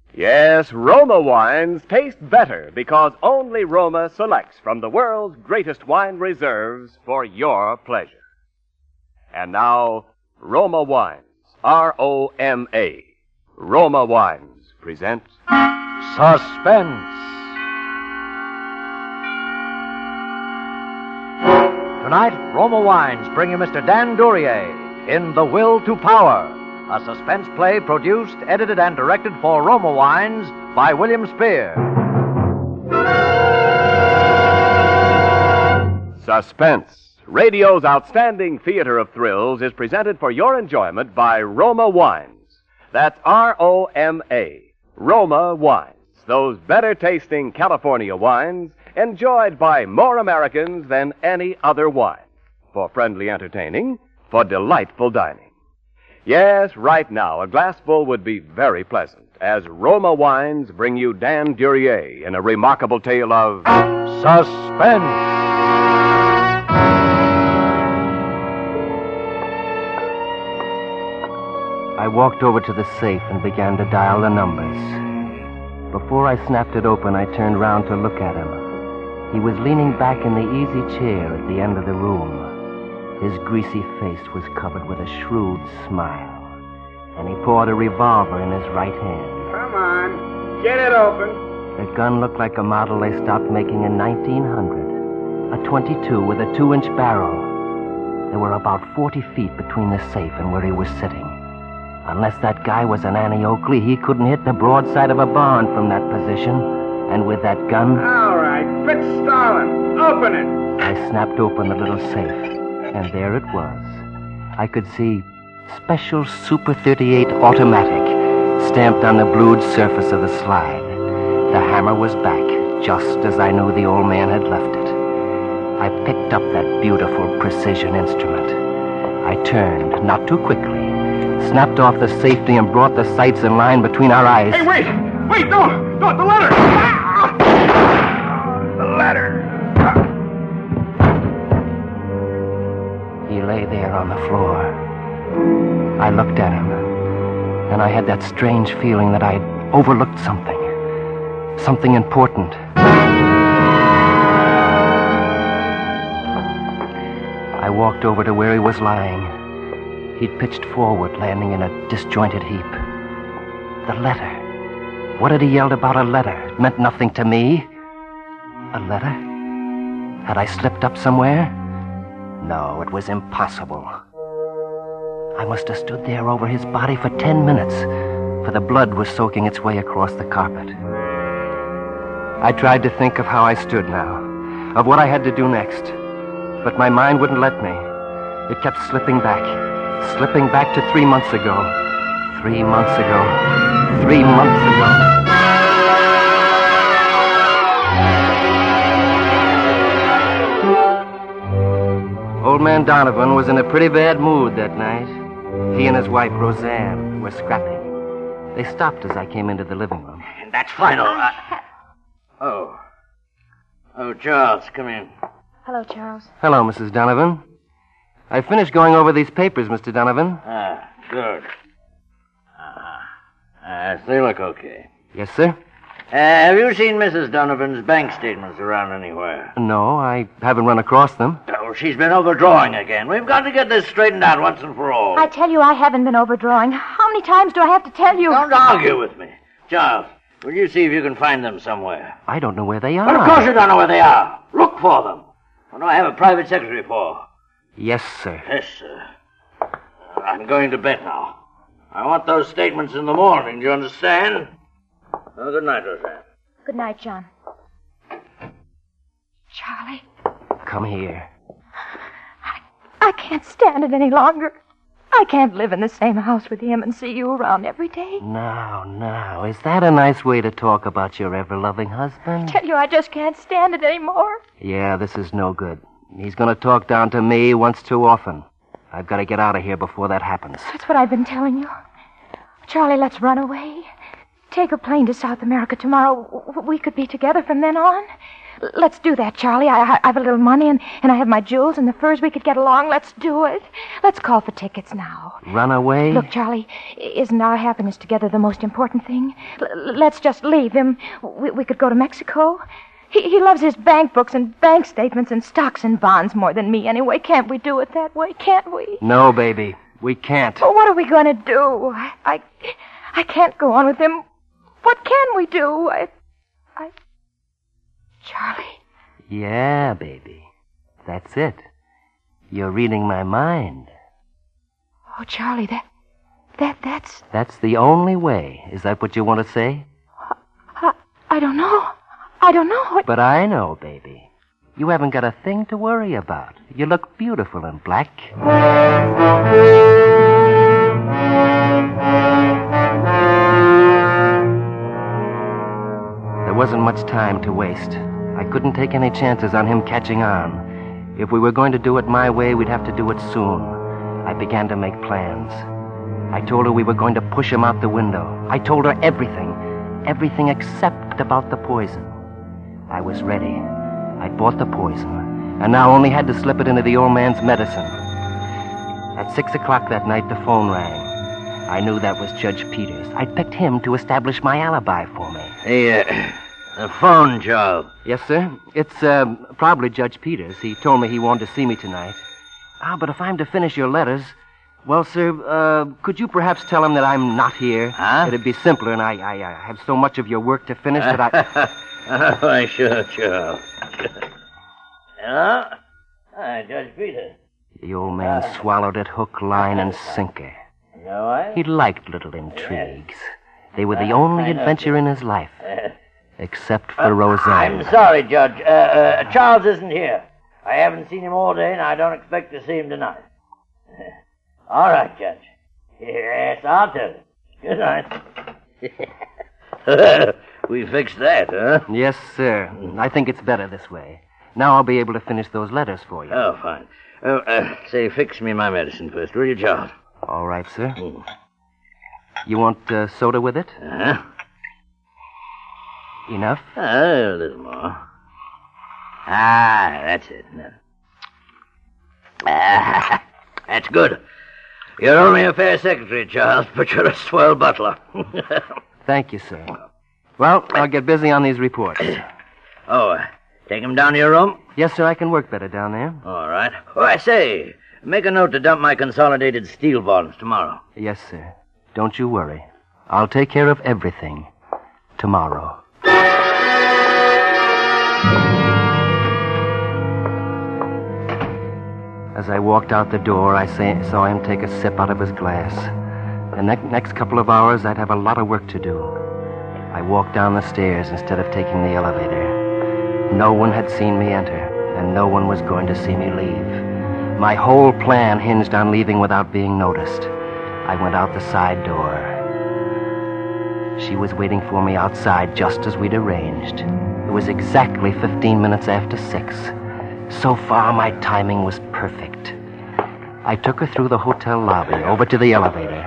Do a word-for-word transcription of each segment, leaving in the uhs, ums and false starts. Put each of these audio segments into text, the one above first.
Yes, Roma wines taste better because only Roma selects from the world's greatest wine reserves for your pleasure. And now, Roma Wines, R O M A. Roma Wines present Suspense. Tonight, Roma Wines bring you Mister Dan Duryea in The Will to Power, a suspense play produced, edited, and directed for Roma Wines by William Spear. Suspense. Radio's outstanding theater of thrills is presented for your enjoyment by Roma Wines. That's R O M A. Roma Wines. Those better-tasting California wines enjoyed by more Americans than any other wine. For friendly entertaining, for delightful dining. Yes, right now, a glassful would be very pleasant as Roma Wines bring you Dan Duryea in a remarkable tale of Suspense. I walked over to the safe and began to dial the numbers. Before I snapped it open, I turned round to look at him. He was leaning back in the easy chair at the end of the room. His greasy face was covered with a shrewd smile, and he poured a revolver in his right hand. Come on, get it open. The gun looked like a model they stopped making in nineteen hundred. A twenty-two with a two-inch barrel. There were about forty feet between the safe and where he was sitting. Unless that guy was an Annie Oakley, he couldn't hit the broadside of a barn from that position. And with that gun... All right, Fitz Starlin, open it. I snapped open the little safe, and there it was. I could see Special Super thirty-eight Automatic stamped on the blued surface of the slide. The hammer was back, just as I knew the old man had left it. I picked up that beautiful precision instrument. I turned, not too quickly, snapped off the safety and brought the sights in line between our eyes. Hey, wait! Wait, don't! Don't, the letter! Ah! The letter! He lay there on the floor. I looked at him, and I had that strange feeling that I'd overlooked something. Something important. I walked over to where he was lying. He'd pitched forward, landing in a disjointed heap. The letter. What had he yelled about a letter? It meant nothing to me. A letter? Had I slipped up somewhere? No, it was impossible. I must have stood there over his body for ten minutes, for the blood was soaking its way across the carpet. I tried to think of how I stood now, of what I had to do next, but my mind wouldn't let me. It kept slipping back. Slipping back to three months ago. Three months ago. Three months ago. Old man Donovan was in a pretty bad mood that night. He and his wife, Roseanne, were scrapping. They stopped as I came into the living room. That's final. I... Oh. Oh, Charles, come in. Hello, Charles. Hello, Missus Donovan. I finished going over these papers, Mister Donovan. Ah, good. Uh-huh. Uh, they look okay. Yes, sir? Uh, have you seen Missus Donovan's bank statements around anywhere? No, I haven't run across them. Oh, she's been overdrawing again. We've got to get this straightened out once and for all. I tell you, I haven't been overdrawing. How many times do I have to tell you? Don't argue with me. Charles, will you see if you can find them somewhere? I don't know where they are. Well, of course you don't know where they are. Look for them. What do I have a private secretary for? Yes, sir. Yes, sir. I'm going to bed now. I want those statements in the morning, do you understand? Well, good night, Roseanne. Good night, John. Charlie. Come here. I, I can't stand it any longer. I can't live in the same house with him and see you around every day. Now, now, is that a nice way to talk about your ever-loving husband? I tell you, I just can't stand it anymore. Yeah, this is no good. He's going to talk down to me once too often. I've got to get out of here before that happens. That's what I've been telling you. Charlie, let's run away. Take a plane to South America tomorrow. We could be together from then on. L- Let's do that, Charlie. I, I have a little money, and, and I have my jewels and the furs. We could get along. Let's do it. Let's call for tickets now. Run away? Look, Charlie, isn't our happiness together the most important thing? L- let's just leave him. We, we could go to Mexico. He, he loves his bank books and bank statements and stocks and bonds more than me anyway. Can't we do it that way? Can't we? No, baby. We can't. Well, what are we going to do? I, I, I can't go on with him. What can we do? I, I... Charlie. Yeah, baby. That's it. You're reading my mind. Oh, Charlie, that, that, that's... That's the only way. Is that what you want to say? I, I don't know. I don't know. What... But I know, baby. You haven't got a thing to worry about. You look beautiful in black. There wasn't much time to waste. I couldn't take any chances on him catching on. If we were going to do it my way, we'd have to do it soon. I began to make plans. I told her we were going to push him out the window. I told her everything. Everything except about the poison. I was ready. I bought the poison, and now only had to slip it into the old man's medicine. At six o'clock that night, the phone rang. I knew that was Judge Peters. I picked him to establish my alibi for me. Hey, uh, the phone, Joe. Yes, sir. It's uh, probably Judge Peters. He told me he wanted to see me tonight. Ah, but if I'm to finish your letters... Well, sir, uh, could you perhaps tell him that I'm not here? Huh? It'd be simpler, and I, I, I have so much of your work to finish that I... Oh, sure, Joe. Hello? Hi, Judge Peters. The old man swallowed it hook, line, and sinker. You know what? He liked little intrigues. They were the only adventure in his life. Except for Roseanne. I'm sorry, Judge. Uh, uh, Charles isn't here. I haven't seen him all day, and I don't expect to see him tonight. All right, Judge. Yes, I'll tell you. Good night. We fixed that, huh? Yes, sir. I think it's better this way. Now I'll be able to finish those letters for you. Oh, fine. Oh, uh, say, fix me my medicine first, will you, Charles? All right, sir. Mm. You want uh, soda with it? Uh-huh. Enough? Uh, a little more. Ah, that's it. No. Ah, that's good. You're only a fair secretary, Charles, but you're a swell butler. Thank you, sir. Well, I'll get busy on these reports. Oh, uh, take him down to your room? Yes, sir, I can work better down there. All right. Oh, I say, make a note to dump my consolidated steel volumes tomorrow. Yes, sir. Don't you worry. I'll take care of everything tomorrow. As I walked out the door, I say, saw him take a sip out of his glass. The ne- next couple of hours, I'd have a lot of work to do. I walked down the stairs instead of taking the elevator. No one had seen me enter, and no one was going to see me leave. My whole plan hinged on leaving without being noticed. I went out the side door. She was waiting for me outside just as we'd arranged. It was exactly fifteen minutes after six. So far, my timing was perfect. I took her through the hotel lobby, over to the elevator.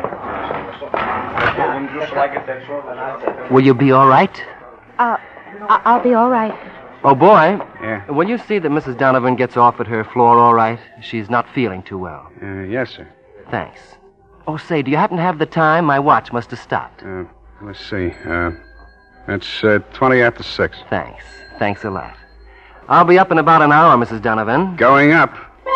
Will you be all right? Uh, I- I'll be all right. Oh, boy. Yeah? Will you see that Missus Donovan gets off at her floor all right? She's not feeling too well. Uh, yes, sir. Thanks. Oh, say, do you happen to have the time? My watch must have stopped. Uh, let's see. Uh, it's uh, twenty after six. Thanks. Thanks a lot. I'll be up in about an hour, Missus Donovan. Going up.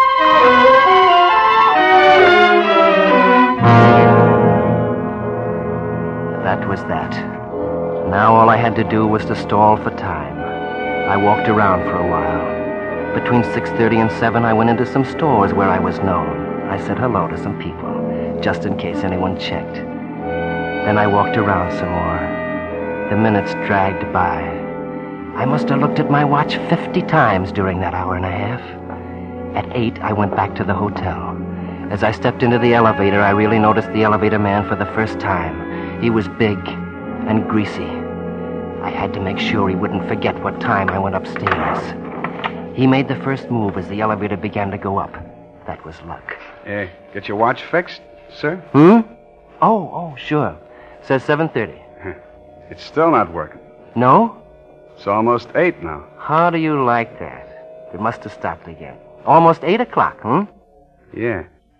That was that. Now all I had to do was to stall for time. I walked around for a while. Between six thirty and seven, I went into some stores where I was known. I said hello to some people, just in case anyone checked. Then I walked around some more. The minutes dragged by. I must have looked at my watch fifty times during that hour and a half. At eight, I went back to the hotel. As I stepped into the elevator, I really noticed the elevator man for the first time. He was big and greasy. I had to make sure he wouldn't forget what time I went upstairs. He made the first move as the elevator began to go up. That was luck. Uh, get your watch fixed, sir? Hmm? Oh, oh, sure. Says seven thirty. It's still not working. No? It's almost eight now. How do you like that? It must have stopped again. Almost eight o'clock, hmm? Yeah.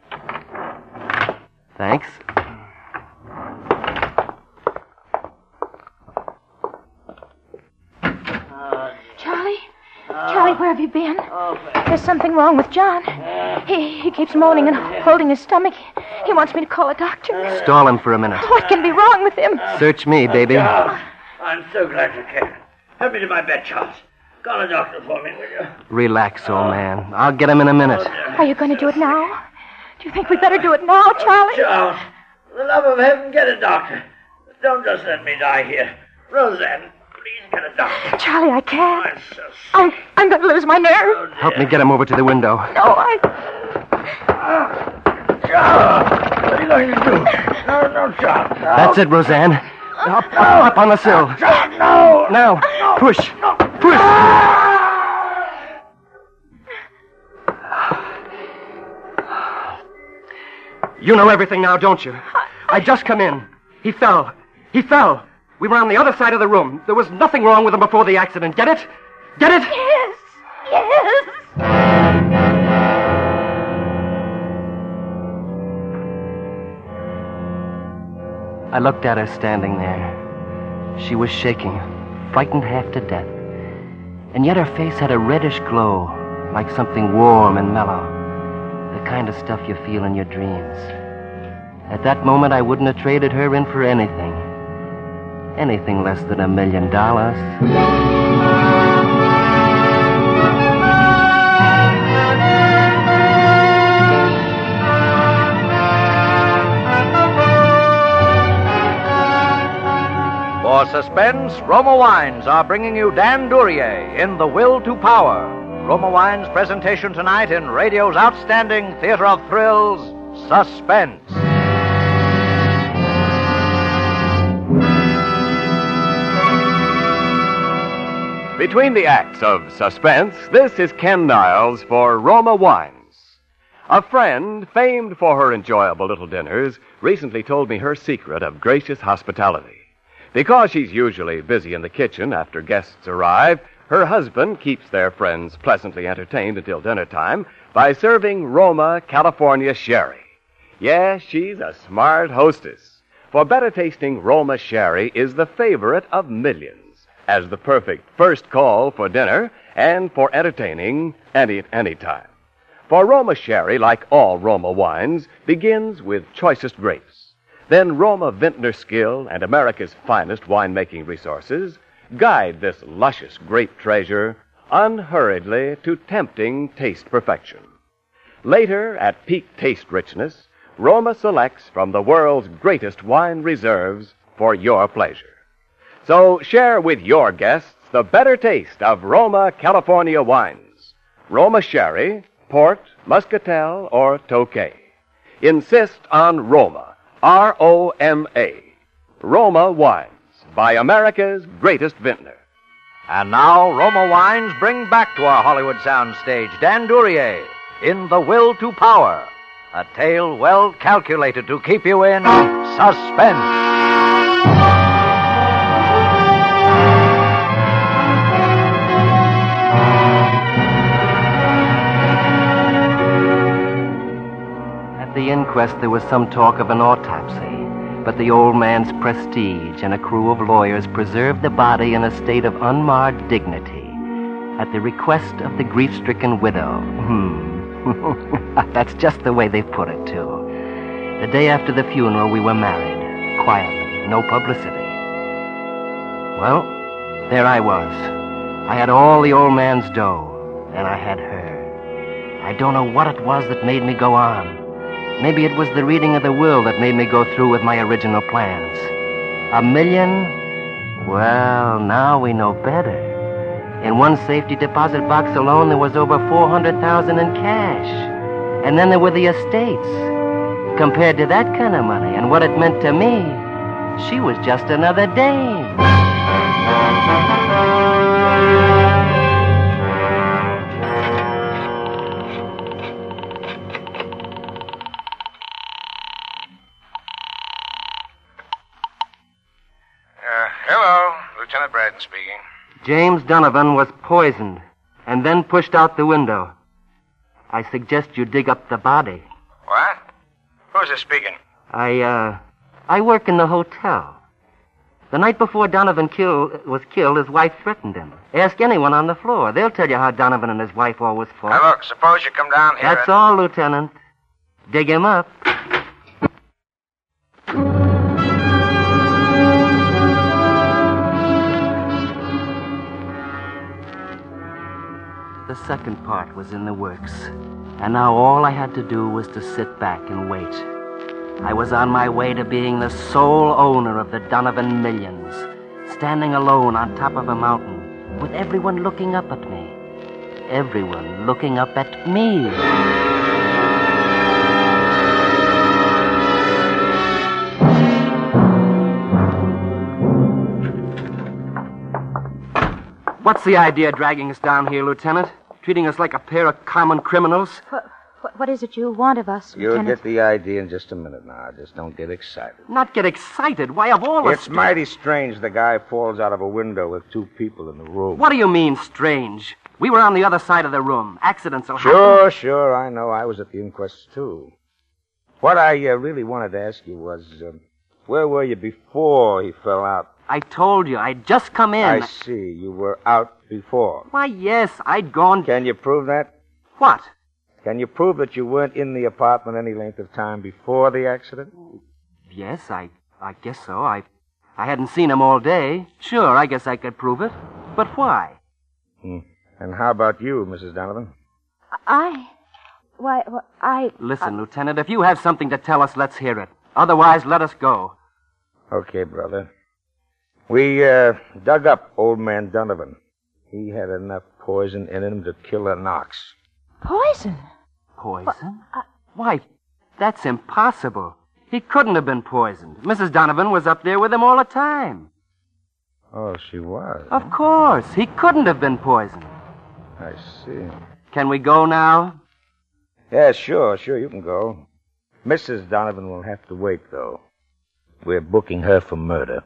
Thanks. Charlie? Charlie, where have you been? Oh, There's something wrong with John. He he keeps moaning and holding his stomach. He wants me to call a doctor. Stall him for a minute. What can be wrong with him? Search me, baby. Charles, I'm so glad you came. Help me to my bed, Charles. Call a doctor for me, will you? Relax, old man. I'll get him in a minute. Are you going to do it now? Do you think we better do it now, Charlie? Charles, for the love of heaven, get a doctor. Don't just let me die here. Roseanne, please get a doctor. Charlie, I can't. I'm so sick. I'm, I'm going to lose my nerve. Help me get him over to the window. No, I... Charles, what are you going to do? No, no, Charles. No. That's it, Roseanne. Up, up, up on the sill. Charles, no. Now, push. Push. You know everything now, don't you? I just come in. He fell. He fell. We were on the other side of the room. There was nothing wrong with him before the accident. Get it? Get it? Yes, yes. I looked at her standing there. She was shaking, frightened half to death. And yet her face had a reddish glow, like something warm and mellow. The kind of stuff you feel in your dreams. At that moment, I wouldn't have traded her in for anything. Anything less than a million dollars. For suspense, Roma Wines are bringing you Dan Duryea in The Will to Power. Roma Wines' presentation tonight in radio's outstanding theater of thrills, Suspense. Between the acts of Suspense, this is Ken Niles for Roma Wines. A friend, famed for her enjoyable little dinners, recently told me her secret of gracious hospitality. Because she's usually busy in the kitchen after guests arrive, her husband keeps their friends pleasantly entertained until dinner time by serving Roma, California sherry. Yes, she's a smart hostess. For better-tasting Roma sherry is the favorite of millions as the perfect first call for dinner and for entertaining any any time. For Roma sherry, like all Roma wines, begins with choicest grapes. Then Roma vintner skill and America's finest winemaking resources guide this luscious grape treasure unhurriedly to tempting taste perfection. Later, at peak taste richness, Roma selects from the world's greatest wine reserves for your pleasure. So share with your guests the better taste of Roma, California wines. Roma sherry, port, muscatel, or Tokay. Insist on Roma. R O M A. Roma Wines, by America's greatest vintner. And now, Roma Wines bring back to our Hollywood soundstage Dan Duryea in The Will to Power, a tale well calculated to keep you in suspense. At the inquest, there was some talk of an autopsy, but the old man's prestige and a crew of lawyers preserved the body in a state of unmarred dignity at the request of the grief-stricken widow. Hmm. That's just the way they put it, too. The day after the funeral, we were married, quietly, no publicity. Well, there I was. I had all the old man's dough, and I had her. I don't know what it was that made me go on. Maybe it was the reading of the will that made me go through with my original plans. A million? Well, now we know better. In one safety deposit box alone, there was over four hundred thousand dollars in cash. And then there were the estates. Compared to that kind of money and what it meant to me, she was just another dame. Uh, hello, Lieutenant Braden speaking. James Donovan was poisoned and then pushed out the window. I suggest you dig up the body. What? Who's this speaking? I, uh, I work in the hotel. The night before Donovan kill, was killed, his wife threatened him. Ask anyone on the floor. They'll tell you how Donovan and his wife always fought. Now, look, suppose you come down here... That's and... all, Lieutenant. Dig him up. The second part was in the works, and now all I had to do was to sit back and wait. I was on my way to being the sole owner of the Donovan millions, standing alone on top of a mountain, with everyone looking up at me. Everyone looking up at me. What's the idea dragging us down here, Lieutenant? Treating us like a pair of common criminals? What, what, what is it you want of us, You'll Lieutenant? get the idea in just a minute now. Just don't get excited. Not get excited? Why, of all the... It's mighty strange the guy falls out of a window with two people in the room. What do you mean, strange? We were on the other side of the room. Accidents will happen. Sure, sure, I know. I was at the inquest, too. What I uh, really wanted to ask you was, uh, where were you before he fell out? I told you, I'd just come in. I see. You were out before. Why, yes, I'd gone... Can you prove that? What? Can you prove that you weren't in the apartment any length of time before the accident? Yes, I I guess so. I I hadn't seen him all day. Sure, I guess I could prove it. But why? Hmm. And how about you, Missus Donovan? I... Why, why I... Listen, uh, Lieutenant, if you have something to tell us, let's hear it. Otherwise, let us go. Okay, brother. We uh, dug up old man Donovan. He had enough poison in him to kill a Knox. Poison? Poison? Uh, Why, that's impossible. He couldn't have been poisoned. Missus Donovan was up there with him all the time. Oh, she was? Of course. He couldn't have been poisoned. I see. Can we go now? Yeah, sure, sure, you can go. Missus Donovan will have to wait, though. We're booking her for murder.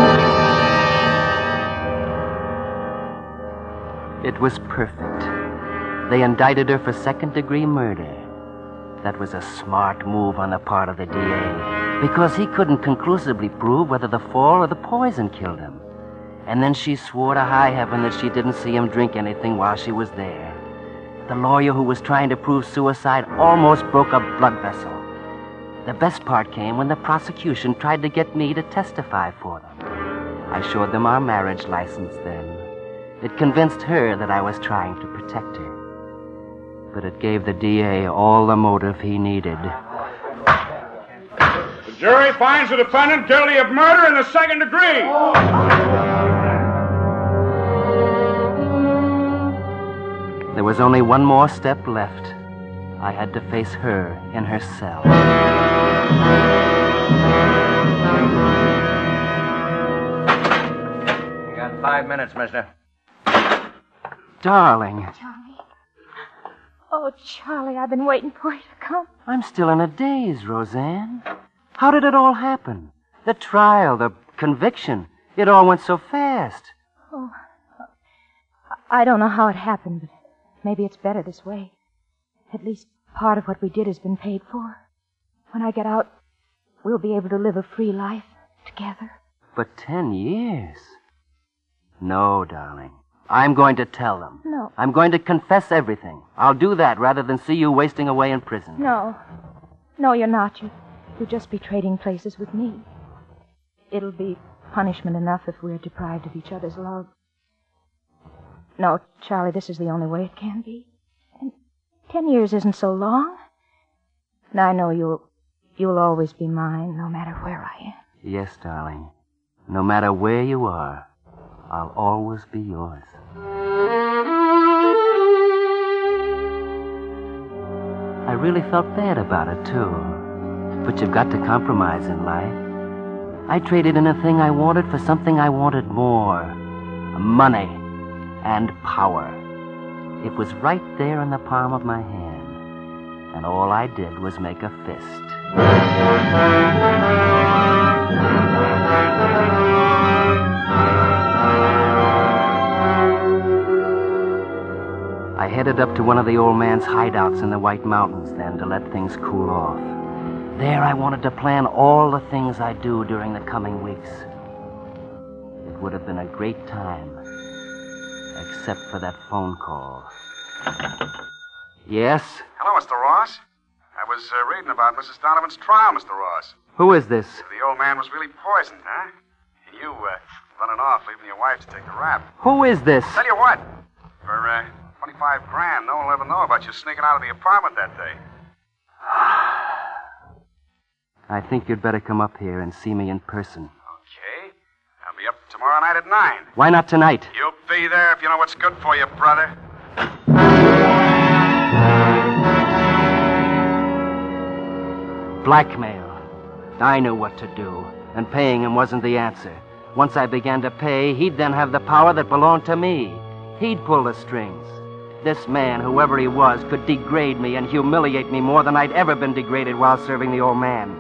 It was perfect. They indicted her for second-degree murder. That was a smart move on the part of the D A, because he couldn't conclusively prove whether the fall or the poison killed him. And then she swore to high heaven that she didn't see him drink anything while she was there. The lawyer who was trying to prove suicide almost broke a blood vessel. The best part came when the prosecution tried to get me to testify for them. I showed them our marriage license then. It convinced her that I was trying to protect her. But it gave the D A all the motive he needed. The jury finds the defendant guilty of murder in the second degree. There was only one more step left. I had to face her in her cell. You got five minutes, mister. Darling, Charlie. Oh, Charlie, I've been waiting for you to come. I'm still in a daze, Roseanne. How did it all happen? The trial, the conviction. It all went so fast. Oh, I don't know how it happened, but maybe it's better this way. At least part of what we did has been paid for. When I get out, we'll be able to live a free life together. But ten years? No, darling. I'm going to tell them. No. I'm going to confess everything. I'll do that rather than see you wasting away in prison. No. No, you're not. You, you'll just be trading places with me. It'll be punishment enough if we're deprived of each other's love. No, Charlie, this is the only way it can be. And ten years isn't so long. And I know you'll, you'll always be mine, no matter where I am. Yes, darling. No matter where you are, I'll always be yours. I really felt bad about it, too. But you've got to compromise in life. I traded in a thing I wanted for something I wanted more. Money and power. It was right there in the palm of my hand. And all I did was make a fist. headed up to one of the old man's hideouts in the White Mountains then to let things cool off. There I wanted to plan all the things I'd do during the coming weeks. It would have been a great time, except for that phone call. Yes? Hello, Mister Ross. I was uh, reading about Missus Donovan's trial, Mister Ross. Who is this? The old man was really poisoned, huh? And you, uh, running off, leaving your wife to take the rap. Who is this? Tell you what, for, uh, twenty-five grand, no one will ever know about you sneaking out of the apartment that day. I think you'd better come up here and see me in person. Okay. I'll be up tomorrow night at nine. Why not tonight? You'll be there if you know what's good for you, brother. Blackmail. I knew what to do, and paying him wasn't the answer. Once I began to pay, he'd then have the power that belonged to me. He'd pull the strings. This man, whoever he was, could degrade me and humiliate me more than I'd ever been degraded while serving the old man.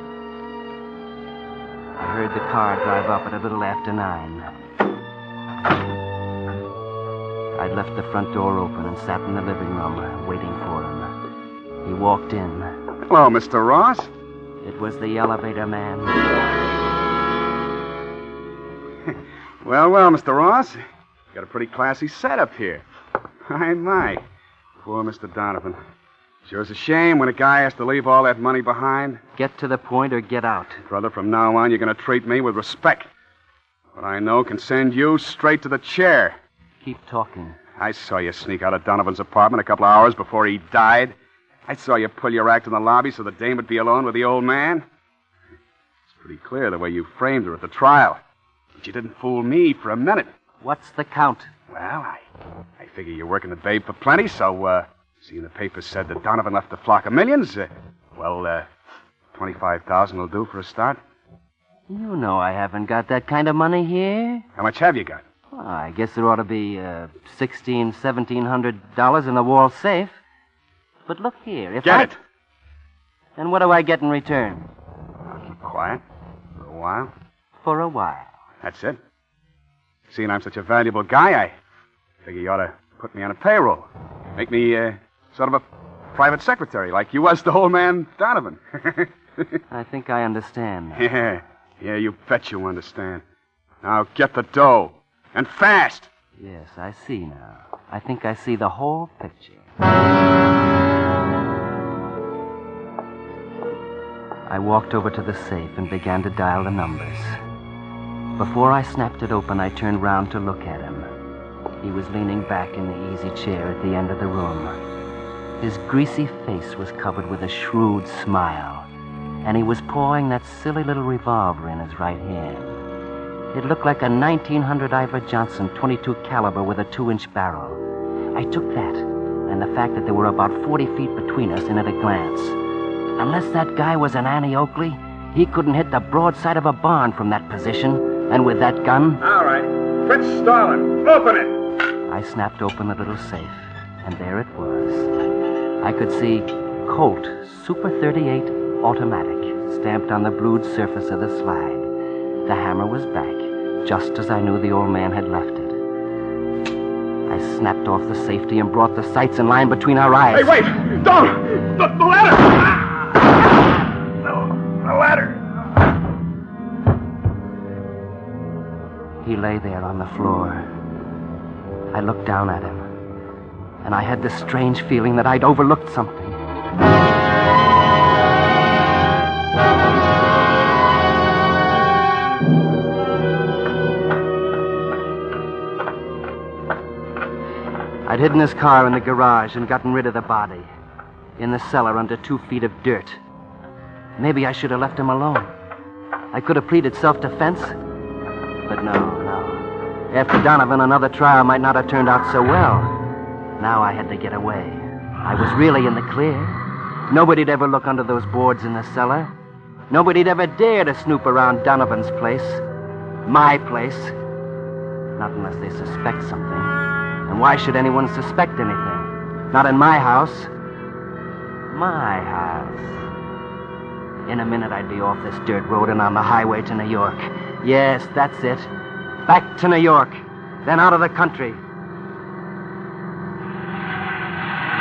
I heard the car drive up at a little after nine. I'd left the front door open and sat in the living room, waiting for him. He walked in. Hello, Mister Ross. It was the elevator man. Well, well, Mister Ross. You got a pretty classy setup here. My, my. Poor Mister Donovan. Sure is a shame when a guy has to leave all that money behind. Get to the point or get out. Brother, from now on, you're going to treat me with respect. What I know can send you straight to the chair. Keep talking. I saw you sneak out of Donovan's apartment a couple of hours before he died. I saw you pull your act in the lobby so the dame would be alone with the old man. It's pretty clear the way you framed her at the trial. But you didn't fool me for a minute. What's the count? Well, I I figure you're working the babe for plenty, so, uh, seeing the paper said that Donovan left a flock of millions, uh, well, uh, twenty-five thousand will do for a start. You know I haven't got that kind of money here. How much have you got? Well, I guess there ought to be, uh, sixteen, seventeen hundred dollars in the wall safe. But look here, if Get I... it! And what do I get in return? I'll keep quiet for a while. For a while. That's it. Seeing I'm such a valuable guy, I figure you ought to put me on a payroll. Make me, uh, sort of a private secretary, like you was to old man Donovan. I think I understand now. Yeah, yeah, you bet you understand. Now get the dough. And fast! Yes, I see now. I think I see the whole picture. I walked over to the safe and began to dial the numbers. Before I snapped it open, I turned round to look at him. He was leaning back in the easy chair at the end of the room. His greasy face was covered with a shrewd smile, and he was pawing that silly little revolver in his right hand. It looked like a nineteen hundred Ivor Johnson twenty-two caliber with a two-inch barrel. I took that, and the fact that there were about forty feet between us in at a glance. Unless that guy was an Annie Oakley, he couldn't hit the broadside of a barn from that position. And with that gun... All right. Fritz Stalin, open it! I snapped open the little safe, and there it was. I could see Colt Super thirty-eight Automatic stamped on the blued surface of the slide. The hammer was back, just as I knew the old man had left it. I snapped off the safety and brought the sights in line between our eyes. Hey, wait! Don't! The, the ladder! Ah! The, the ladder! He lay there on the floor. I looked down at him, and I had this strange feeling that I'd overlooked something. I'd hidden his car in the garage and gotten rid of the body. In the cellar under two feet of dirt. Maybe I should have left him alone. I could have pleaded self-defense. But no, no. After Donovan, another trial might not have turned out so well. Now I had to get away. I was really in the clear. Nobody'd ever look under those boards in the cellar. Nobody'd ever dare to snoop around Donovan's place. My place. Not unless they suspect something. And why should anyone suspect anything? Not in my house. My house. In a minute, I'd be off this dirt road and on the highway to New York. Yes, that's it. Back to New York. Then out of the country.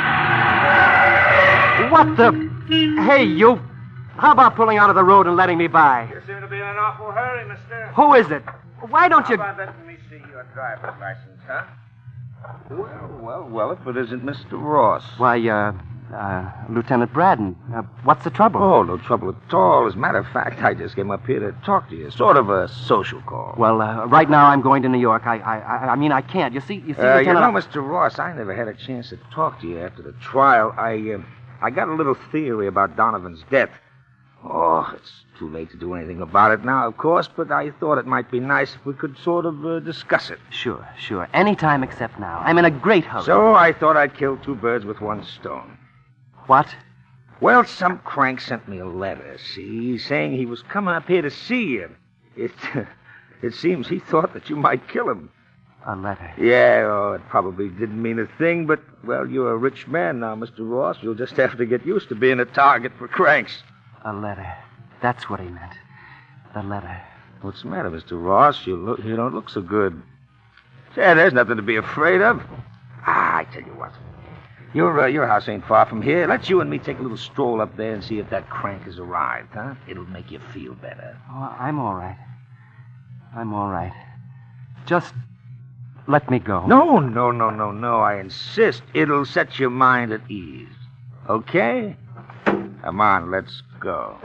What the? Hey, you. How about pulling out of the road and letting me by? You seem to be in an awful hurry, mister. Who is it? Why don't you... How about letting me see your driver's license, huh? Well, well, well, if it isn't Mister Ross. Why, uh, uh, Lieutenant Braden, uh, what's the trouble? Oh, no trouble at all. As a matter of fact, I just came up here to talk to you. Sort of a social call. Well, uh, right now I'm going to New York. I, I, I, I mean, I can't. You see, you see, Uh, you Lieutenant... know, Mister Ross, I never had a chance to talk to you after the trial. I, uh, I got a little theory about Donovan's death. Oh, it's too late to do anything about it now, of course, but I thought it might be nice if we could sort of uh, discuss it. Sure, sure. Any time except now. I'm in a great hurry. So I thought I'd kill two birds with one stone. What? Well, some crank sent me a letter, see, saying he was coming up here to see you. It, it seems he thought that you might kill him. A letter. Yeah, oh, it probably didn't mean a thing, but, well, you're a rich man now, Mister Ross. You'll just have to get used to being a target for cranks. A letter. That's what he meant. The letter. What's the matter, Mister Ross? You look, you don't look so good. Say, there's nothing to be afraid of. Ah, I tell you what. Your, uh, your house ain't far from here. Let's you and me take a little stroll up there and see if that crank has arrived, huh? It'll make you feel better. Oh, I'm all right. I'm all right. Just let me go. No, no, no, no, no. I insist. It'll set your mind at ease. Okay? Come on, let's go.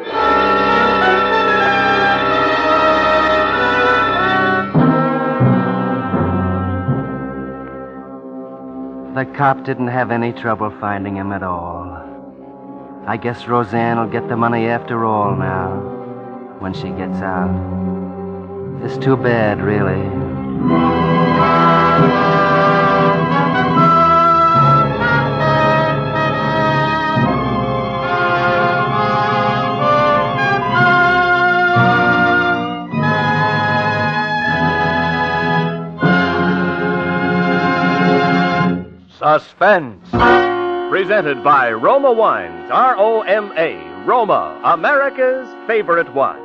The cop didn't have any trouble finding him at all. I guess Roseanne will get the money after all now, when she gets out. It's too bad, really. Suspense. Presented by Roma Wines, R O M A, Roma, America's favorite wines.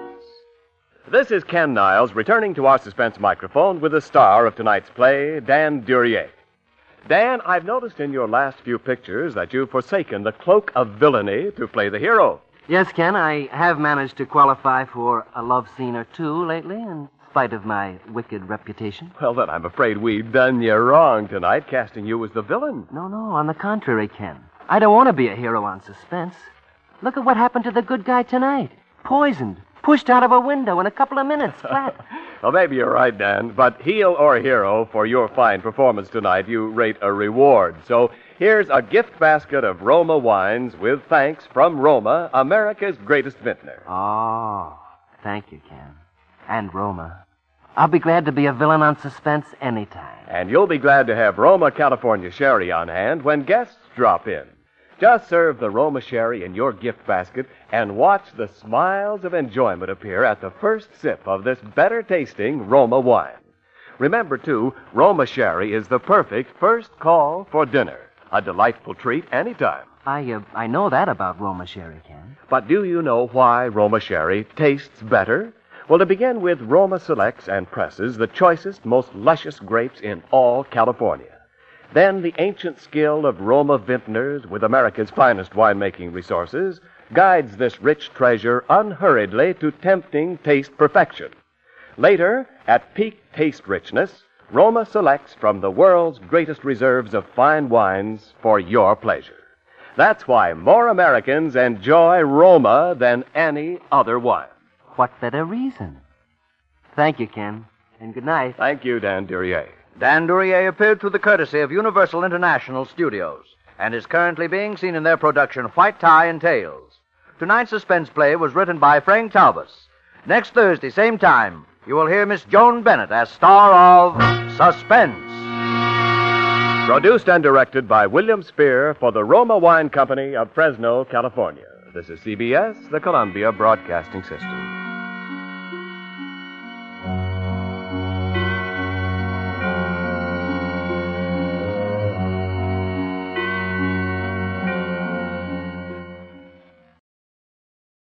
This is Ken Niles returning to our suspense microphone with the star of tonight's play, Dan Duryea. Dan, I've noticed in your last few pictures that you've forsaken the cloak of villainy to play the hero. Yes, Ken, I have managed to qualify for a love scene or two lately, in spite of my wicked reputation. Well, then I'm afraid we've done you wrong tonight, casting you as the villain. No, no, on the contrary, Ken. I don't want to be a hero on Suspense. Look at what happened to the good guy tonight. Poisoned. Pushed out of a window in a couple of minutes, flat. Well, maybe you're right, Dan, but heel or hero, for your fine performance tonight, you rate a reward. So here's a gift basket of Roma wines with thanks from Roma, America's greatest vintner. Oh, thank you, Ken. And Roma. I'll be glad to be a villain on Suspense anytime. And you'll be glad to have Roma California Sherry on hand when guests drop in. Just serve the Roma Sherry in your gift basket and watch the smiles of enjoyment appear at the first sip of this better-tasting Roma wine. Remember, too, Roma Sherry is the perfect first call for dinner. A delightful treat anytime. I, uh, I know that about Roma Sherry, Ken. But do you know why Roma Sherry tastes better? Well, to begin with, Roma selects and presses the choicest, most luscious grapes in all California. Then the ancient skill of Roma vintners with America's finest winemaking resources guides this rich treasure unhurriedly to tempting taste perfection. Later, at peak taste richness, Roma selects from the world's greatest reserves of fine wines for your pleasure. That's why more Americans enjoy Roma than any other wine. What better reason? Thank you, Ken, and good night. Thank you, Dan Duryea. Dan Duryea appeared through the courtesy of Universal International Studios and is currently being seen in their production White Tie and Tails. Tonight's suspense play was written by Frank Talbus. Next Thursday, same time, you will hear Miss Joan Bennett as star of Suspense. Produced and directed by William Spear for the Roma Wine Company of Fresno, California. This is C B S, the Columbia Broadcasting System.